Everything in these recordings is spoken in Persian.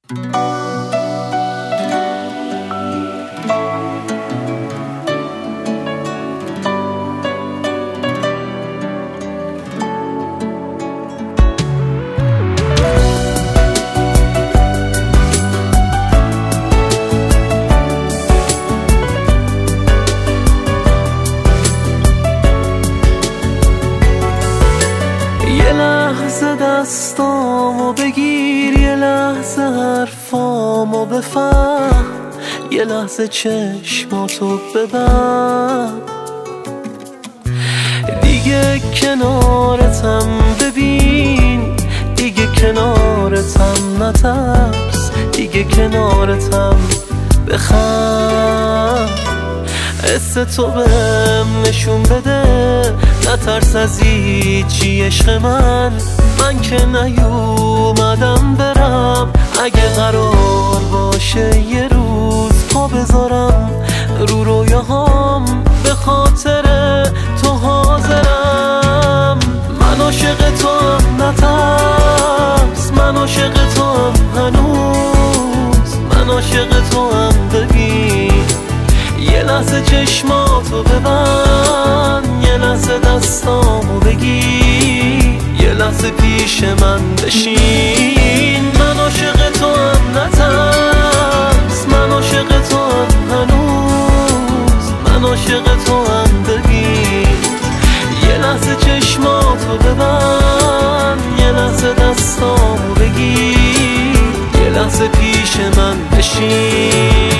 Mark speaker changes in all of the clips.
Speaker 1: یه لحظه دستامو بگیر، یه لحظه حرفامو بفهم، یه لحظه چشماتو ببند. دیگه کنارتم، ببین دیگه کنارتم، نترس دیگه کنارتم، بخند. حس تو بهم نشون بده، نترس از هیچی عشق من که نیومدم برم. اگه قرار باشه یه روز پا بذارم رو رویاهام، به خاطر تو حاضرم. من عاشق تو هم، نترس من عاشق تو هم هنوز، من عاشق تو هم. ببین یه لحظه چشماتو ببند، یه لحظه دستامو بگیر، یه لحظه پیش من بشین. من عاشق تو هم، نترس من عاشق تو هم هنوز، من عاشق تو هم. ببین یه لحظه چشماتو ببند، یه لحظه دستامو بگیر، یه لحظه پیش من بشین.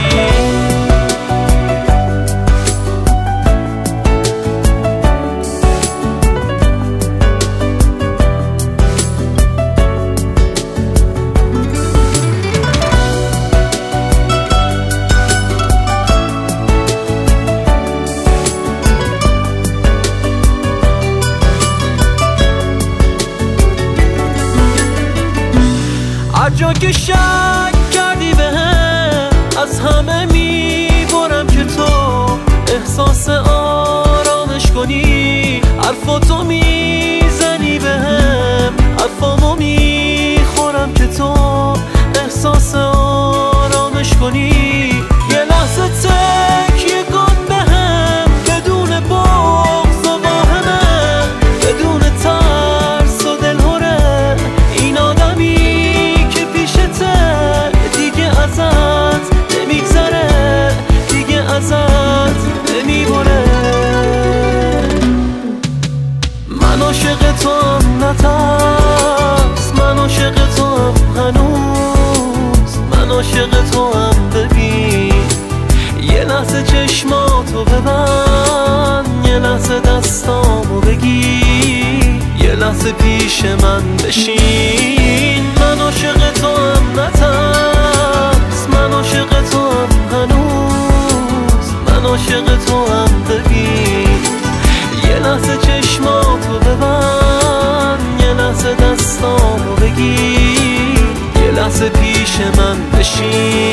Speaker 1: هر جا که شک کردی بهم، از همه میبرم که تو احساس آرامش کنی. حرفاتو میزنی بهم، حرفامو میخورم که تو احساس آرامش کنی. یه لحظه تکیه کن بهم، بدون بغض و واهمه، بدون ترس و دلهره. این آدمی ازت نمیگذره، دیگه ازت نمیبره. من عاشق تو هم، نترس من عاشق تو هم هنوز، من عاشق تو هم. ببین یه لحظه چشماتو ببند، یه لحظه دستامو بگیر، یه لحظه پیش من بشین. من عاشق تو هم، نترس من عاشق تو هم هنوز، من عاشق تو هم. ببین یه لحظه چشماتو ببند، یه لحظه دستامو بگیر، یه لحظه پیش من بشین.